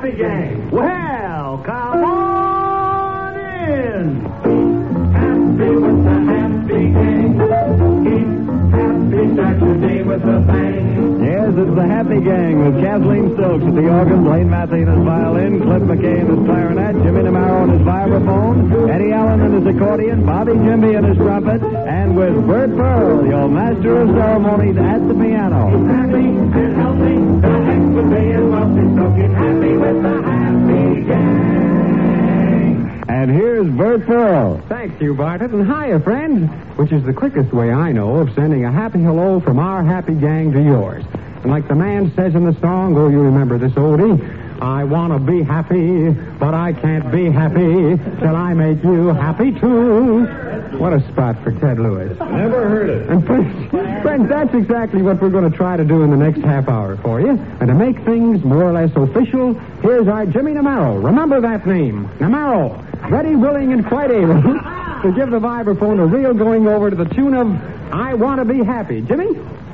Happy Gang. Well, come on in. Happy with the Happy Gang. Keep happy, start your day with a bang. Yes, it's the Happy Gang with Kathleen Stokes at the organ, Blaine Matheny at his violin, Cliff McKay at his clarinet, Jimmy DeMaro on his vibraphone, Eddie Allen on his accordion, Bobby Jimby on his trumpet, and with Bert Pearl, your master of ceremonies, at the piano. Happy and healthy, the heck with being wealthy, so keep happy with the Happy Gang. And here's Bert Pearl. Thank you, Bartlett, and hiya, friends, which is the quickest way I know of sending a happy hello from our Happy Gang to yours. And like the man says in the song, oh, you remember this oldie, I want to be happy, but I can't be happy till I make you happy too. What a spot for Ted Lewis. Never heard it. And friends, that's exactly what we're going to try to do in the next half hour for you. And to make things more or less official, here's our Jimmy DeMaro. Remember that name, DeMaro. Ready, willing, and quite able to give the vibraphone a reel going over to the tune of I Want to Be Happy. Jimmy?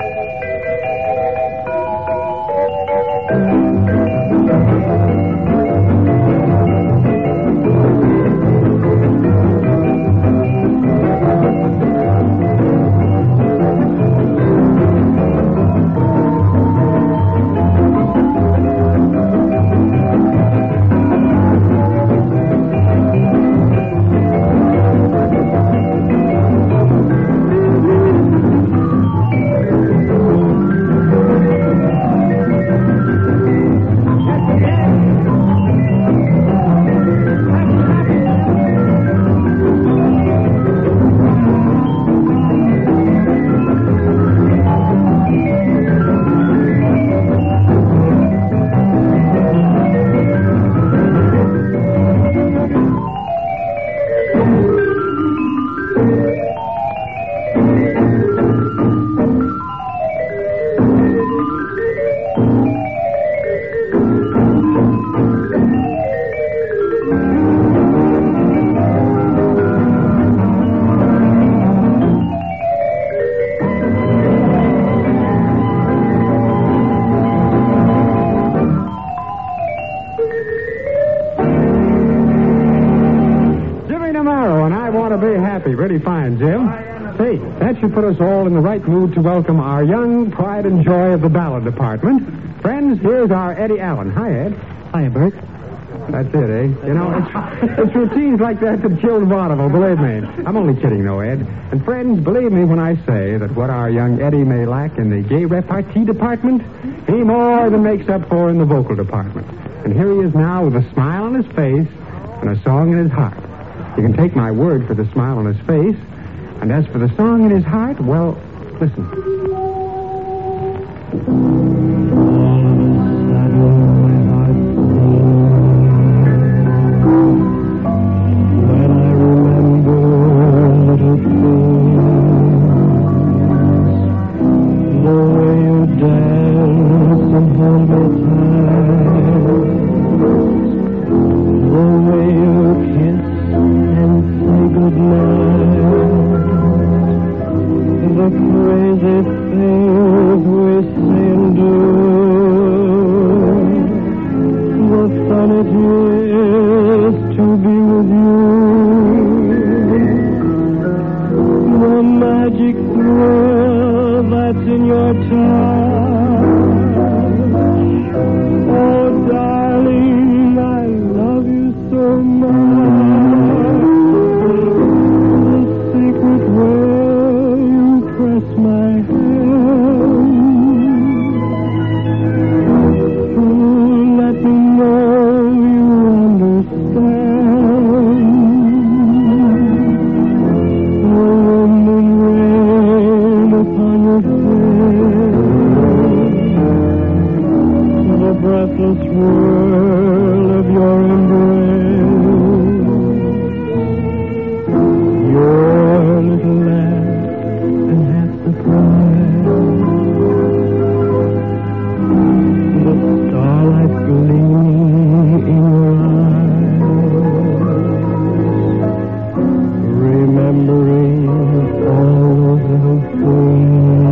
Pretty fine, Jim. Hey, that should put us all in the right mood to welcome our young pride and joy of the ballad department. Friends, here's our Eddie Allen. Hi, Ed. Hiya, Bert. That's it, eh? You know, it's routines like that that kill vaudeville, believe me. I'm only kidding, though, Ed. And friends, believe me when I say that what our young Eddie may lack in the gay repartee department, he more than makes up for in the vocal department. And here he is now with a smile on his face and a song in his heart. You can take my word for the smile on his face. And as for the song in his heart, well, listen.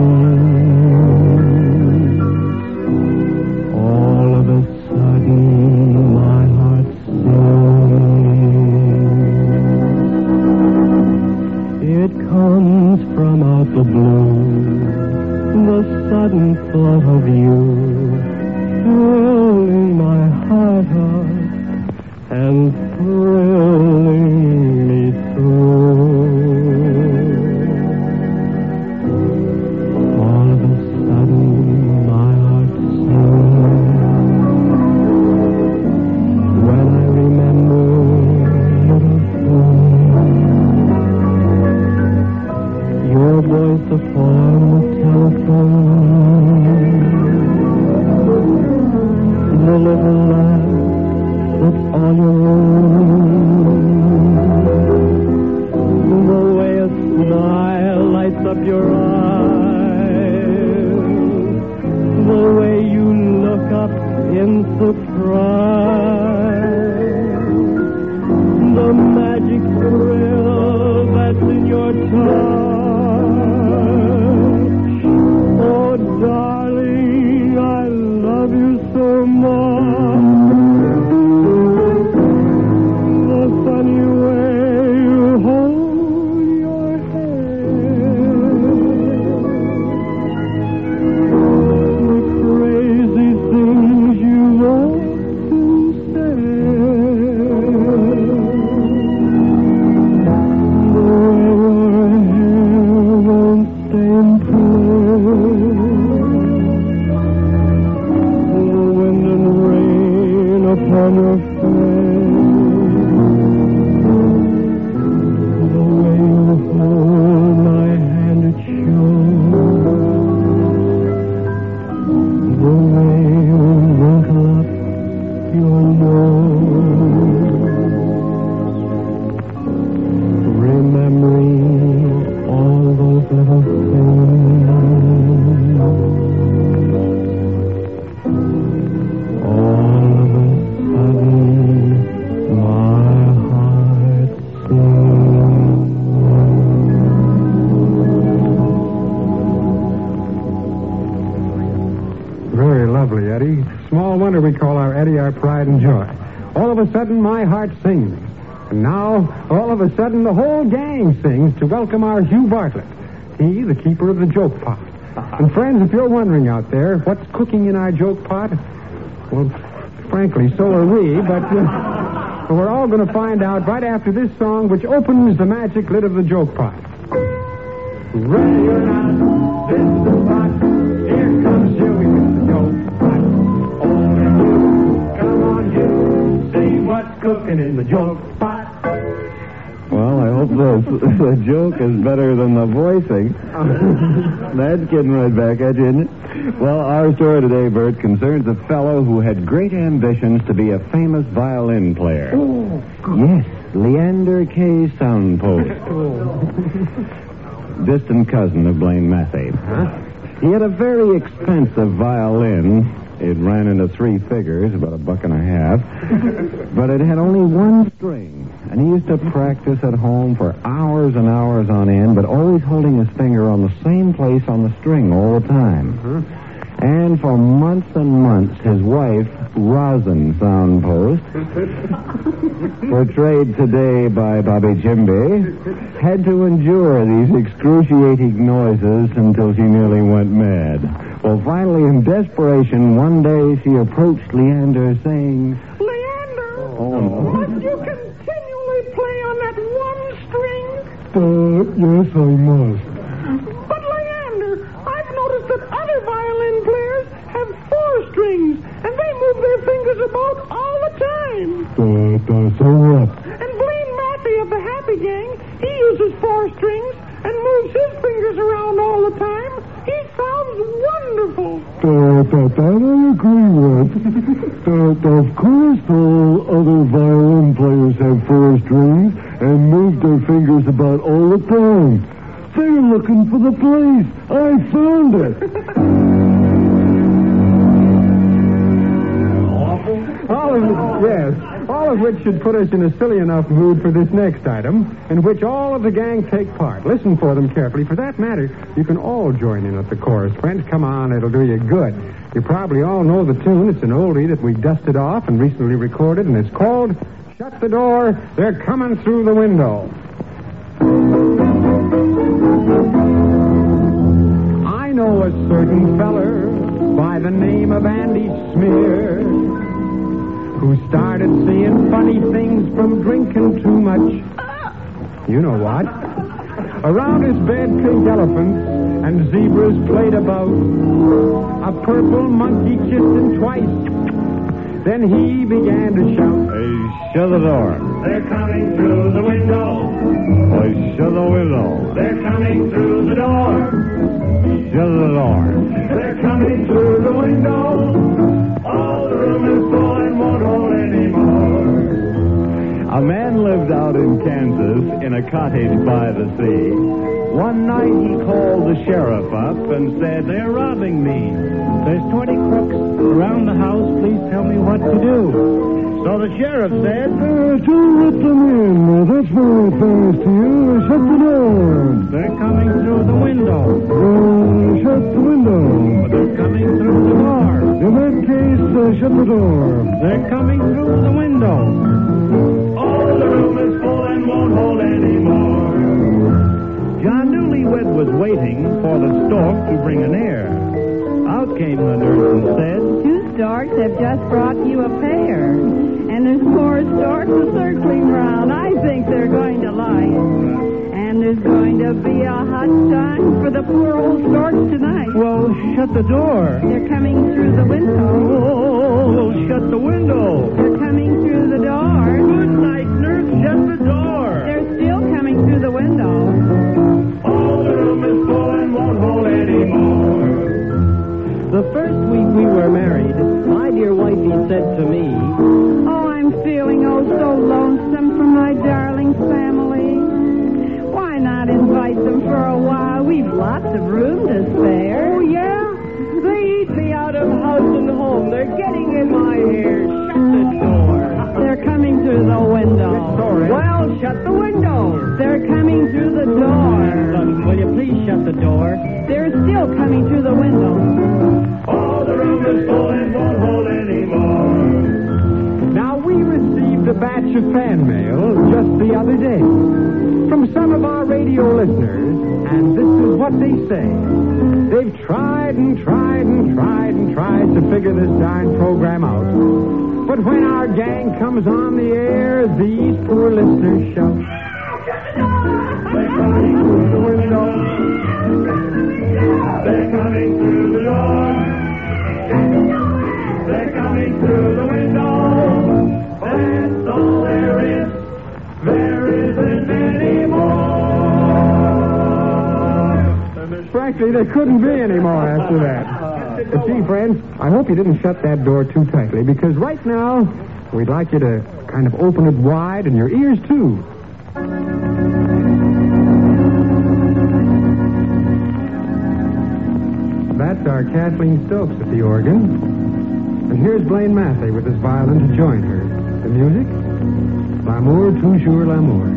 All of a sudden The sudden thought of you filling my heart up and thrilling me through. All of a sudden, my heart sings when I remember little things. Your voice upon the telephone, the little laugh that's all your own, the way a smile lights up your eyes, the way you look up in surprise, the magic thrill that's in your touch. Oh, darling, I love you so much. The funny way you hold your head, the crazy things you often said, the way your hair won't stay in place, the wind and rain upon your face, the way you hold my hand, it shows, the way you wrinkle up your nose, remembering all those little things. All of a sudden, my heart sings. Very lovely, Eddie. Small wonder we call our Eddie our pride and joy. All of a sudden, my heart sings. And now, all of a sudden, the whole gang sings to welcome our Hugh Bartlett. He, the keeper of the joke pot. And friends, if you're wondering out there what's cooking in our joke pot, well, frankly, so are we, but we're all going to find out right after this song, which opens the magic lid of the joke pot. Ready or not, this is the pot. Here comes Huey with the joke pot. Only you, come on you, see what's cooking in the joke pot. Well, I hope the joke is better than the voicing. That's getting right back at you, isn't it? Well, our story today, Bert, concerns a fellow who had great ambitions to be a famous violin player. Oh, good. Yes, Leander K. Soundpost. Distant cousin of Blaine Mathey. Huh? He had a very expensive violin. It ran into 3 figures, about $1.50. But it had only one string. And he used to practice at home for hours and hours on end, but always holding his finger on the same place on the string all the time. And for months and months, his wife, Rosin Soundpost, portrayed today by Bobby Jimby, had to endure these excruciating noises until she nearly went mad. Well, finally, in desperation, one day she approached Leander saying, Leander! Oh, no. Must you continually play on that one string? Yes, I must. But, Leander, I've noticed that other violin players have 4 strings, and they move their fingers about all the time. So what? And Blaine Mathey of the Happy Gang, he uses 4 strings and moves his fingers around all the time. He sounds wonderful. That I agree with. Of course, all other violin players have 4 strings and move their fingers about all the time. They're looking for the place. I found it. All of which should put us in a silly enough mood for this next item, in which all of the gang take part. Listen for them carefully. For that matter, you can all join in at the chorus. Friends, come on, it'll do you good. You probably all know the tune. It's an oldie that we dusted off and recently recorded, and it's called Shut the Door, They're Coming Through the Window. a certain feller by the name of Andy Smear, who started seeing funny things from drinking too much. You know what? Around his bed, pink elephants and zebras played about. A purple monkey kissed him twice. Then he began to shout, Hey, shut the door. They're coming through the window. Hey, shut the window. They're coming through the door. Shut the door. They're coming through the window. All the room is full and won't hold anymore. A man lived out in Kansas in a cottage by the sea. One night he called the sheriff up and said, They're robbing me. There's 20 crooks around the house. Please tell me what to do. So the sheriff said, Don't let them in. That's very fast to you. Shut the door. They're coming through the window. Shut the window. But they're coming through the door. In that case, shut the door. They're coming through the window. All the room is full and won't hold anymore. John Newlywed was waiting for the stork to bring an heir. Out came the nurse and said, Two storks have just brought you a pair. And there's more storks circling round. I think they're going to like. And there's going to be a hot time for the poor old storks tonight. Well, shut the door. They're coming through the window. Oh, shut the window. They're coming through the door. Good night, nurse. Shut the door. They're still coming through the window. All the room is full and won't hold anymore. The first week we were married, my dear wifey said to me, Oh, I'm feeling so lonesome for my darling family. Why not invite them for a while? We've lots of room to spare. Oh, yeah? They eat me out of house and home. They're getting in my hair. Shut the door. They're coming through the window. Well, shut the window. They're coming through the door. Will you please shut the door? They're still coming through the window. All the room is full and won't hold anymore. Now, we received a batch of fan mail just the other day from some of our radio listeners, and this is what they say. They've tried and tried and tried and tried to figure this darn program out. But when our gang comes on the air, these poor listeners shout. They're coming through the window. They're coming through the door. They're coming through the window. That's all there is. There isn't any more. Frankly, there couldn't be any more after that. But gee, friends, I hope you didn't shut that door too tightly, because right now, we'd like you to kind of open it wide and your ears, too. That's our Kathleen Stokes at the organ. And here's Blaine Mathey with his violin to join her. The music? L'amour, toujours l'amour.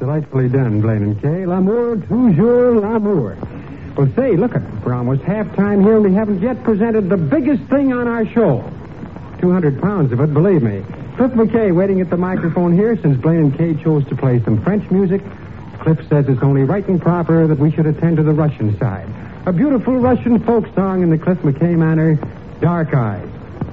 Delightfully done, Blaine and Kay. L'amour, toujours l'amour. Well, say, look, we're almost halftime here. We haven't yet presented the biggest thing on our show. 200 pounds of it, believe me. Cliff McKay waiting at the microphone here since Blaine and Kay chose to play some French music. Cliff says it's only right and proper that we should attend to the Russian side. A beautiful Russian folk song in the Cliff McKay manner, Dark Eyes.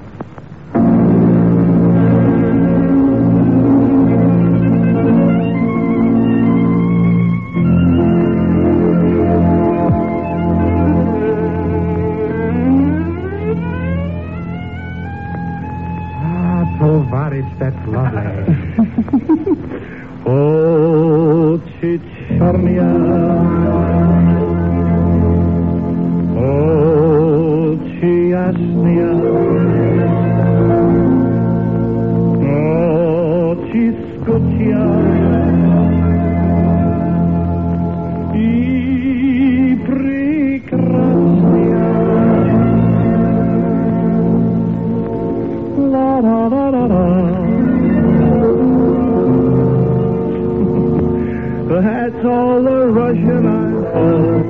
That's lovely. Oh, Chicharnia. Oh, Chiasnia. Oh, Chiscotia. I Prekrasnia. La la la la la. That's all the Russian I know.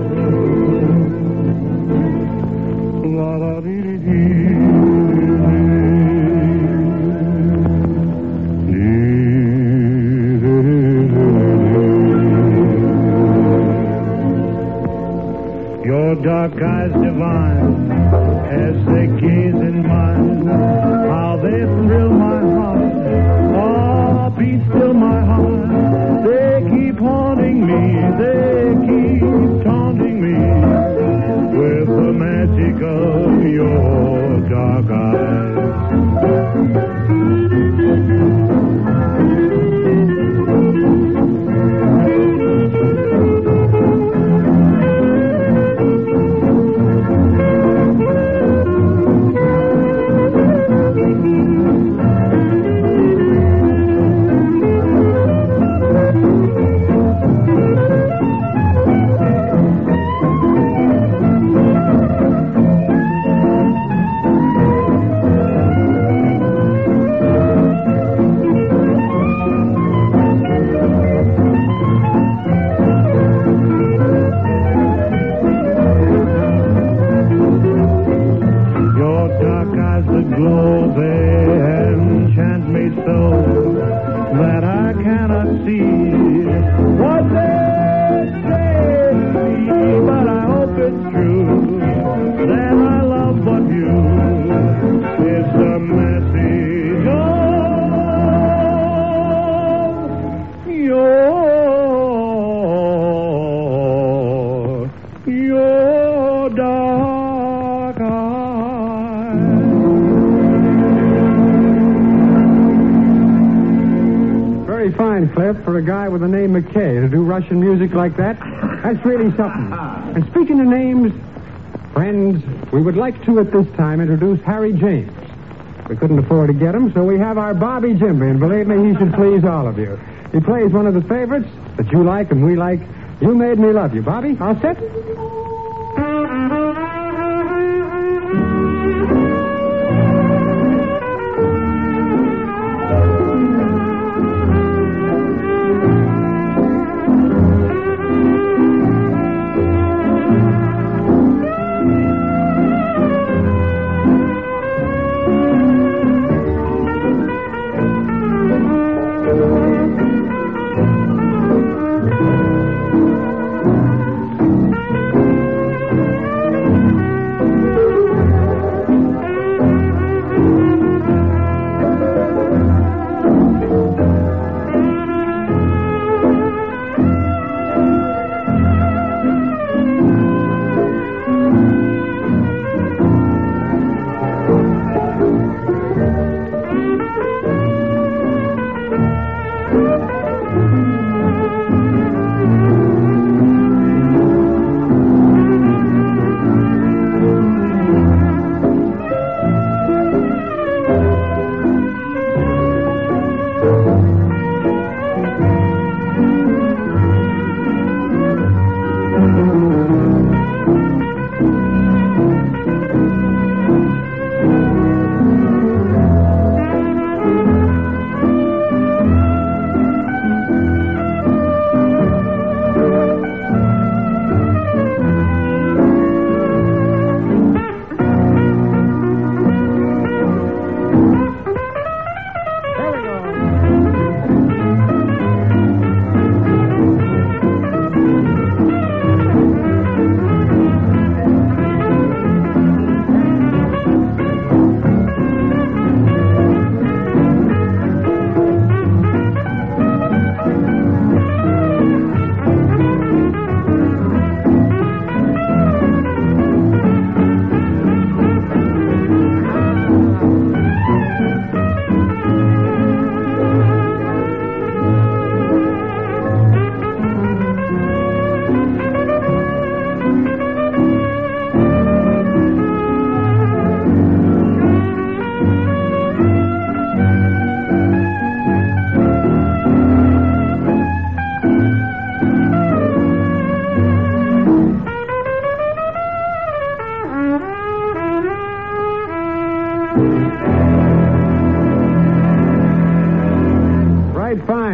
Your dark eyes divine, as they gaze in mine, how they thrill my heart. Oh, be still my heart. They keep haunting me, they keep taunting me with the magic of your dark eyes. Cliff, for a guy with the name McKay to do Russian music like that, that's really something. And speaking of names, friends, we would like to at this time introduce Harry James. We couldn't afford to get him, so we have our Bobby Jimby, and believe me, he should please all of you. He plays one of the favorites that you like and we like. You Made Me Love You. Bobby, all set?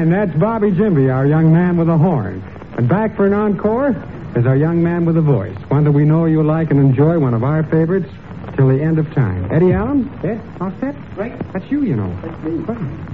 time, that's Bobby Jimby, our young man with a horn. And back for an encore is our young man with a voice, one that we know you'll like and enjoy, one of our favorites, till the end of time. Eddie Allen? Yeah, all set? Right. That's you, you know. That's me.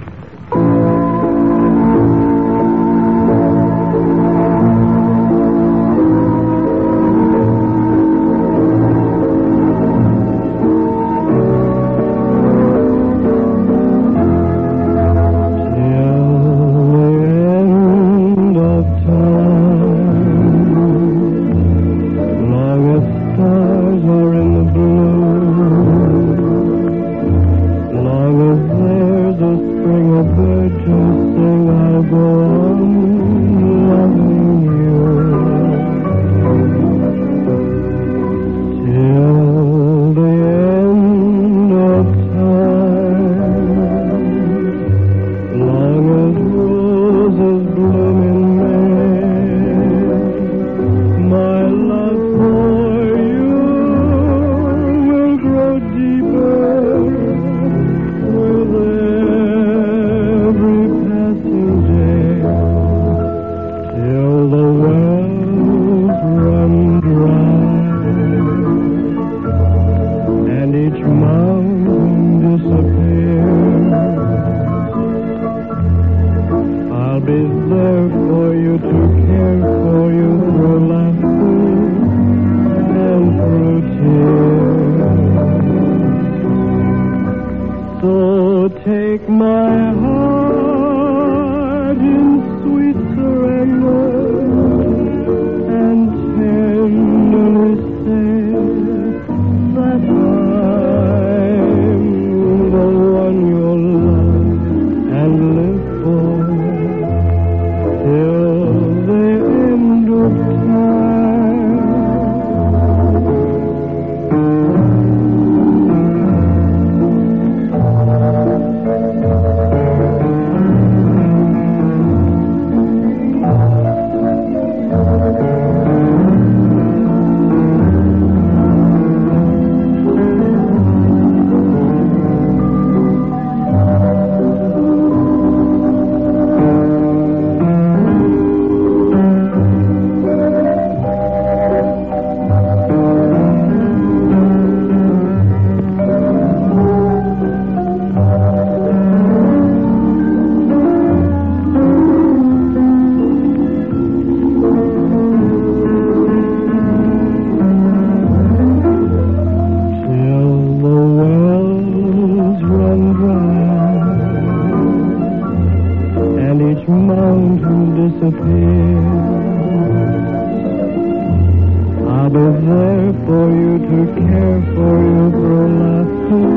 I'll be there for you to care for you through laughter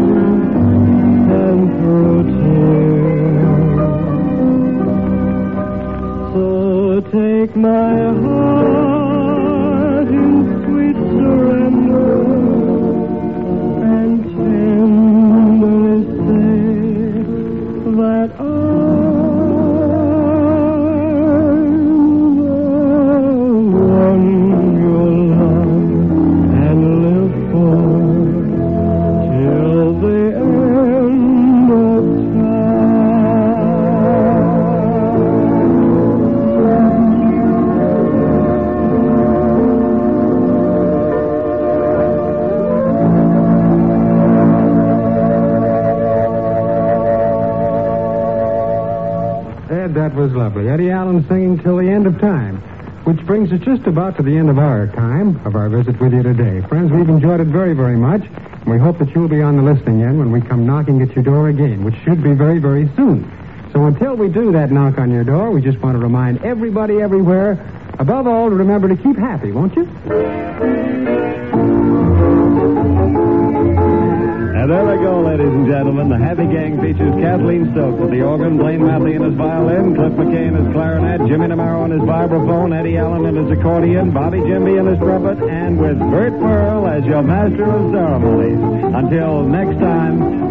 and through tears. So take my heart in sweet surrender and tenderly say that that was lovely. Eddie Allen singing Till the End of Time, which brings us just about to the end of our time of our visit with you today. Friends, we've enjoyed it very, very much, and we hope that you'll be on the listening end when we come knocking at your door again, which should be very, very soon. So until we do that knock on your door, we just want to remind everybody everywhere, above all, to remember to keep happy, won't you? And there we go, ladies and gentlemen. The Happy Gang features Kathleen Stokes at the organ, Blaine Matley on his violin, Cliff McCain on his clarinet, Jimmy Namaro on his vibraphone, Eddie Allen on his accordion, Bobby Jimby on his trumpet, and with Bert Pearl as your master of ceremonies. Until next time,